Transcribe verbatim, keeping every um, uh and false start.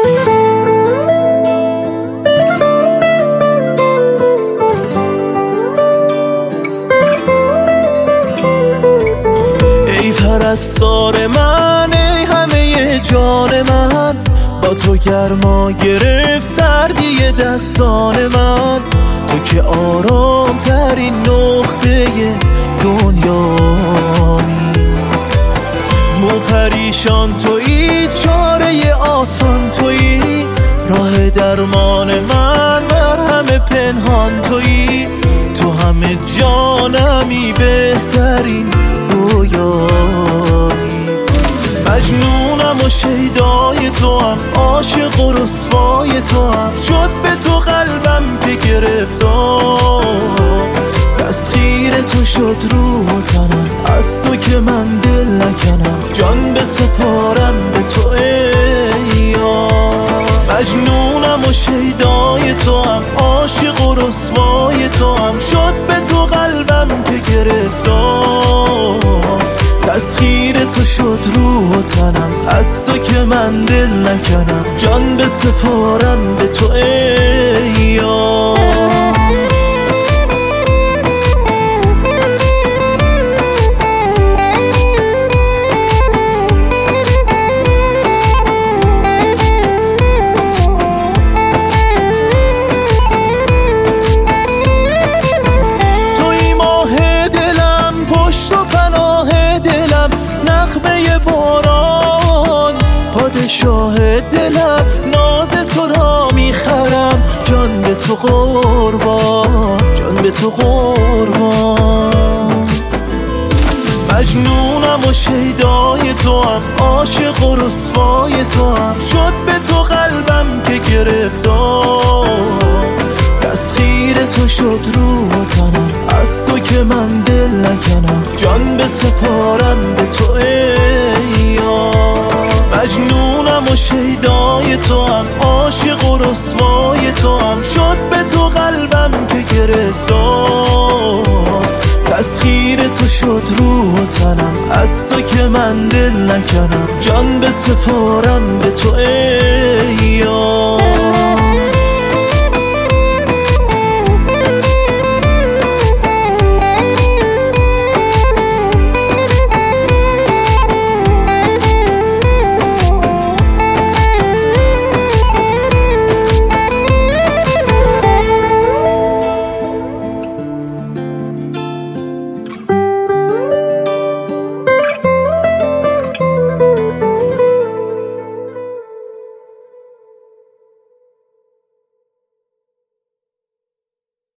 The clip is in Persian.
پرستار من، ای همه جان من، با تو گرما گرفت سردی دستان من. تو که آرام ترین نقطه دنیایی، مو پریشان تویی، چاره آسان تویی، راه درمان من، مرهم پنهان تویی. تو همه جانمی، بهترین رویایی. مجنونم و شیدای تو هم، عاشق و رسوای تو هم، شد به تو قلبم که گرفتار. تسخیر تو شد روح و تنم، از تو که من دل نکنم، جان بسپارم به تو ای یار. مجنونم و شیدای تو هم، عاشق و رسوای تو هم، شد به تو قلبم که گرفتار. تسخیر تو شد روح و تنم، از تو که من دل نکنم، جان بسپارم به تو ای یار. نغمه باران، پادشاه دلم، ناز تو را میخرم، جان به تو قربان، جان به تو قربان. مجنونم و شیدای تو هم، عاشق و رسوای تو هم، شد به تو قلبم که گرفتار. تسخیر تو شد روح و تنم، از تو که من دل نکنم، جان بسپارم به تو ای یار. مجنونم و شیدای تو هم، عاشق و رسوای تو هم، شد به تو قلبم که گرفتار. تسخیر تو شد روح و تنم، از تو که من دل نکنم، جان بسپارم به تو ای یار.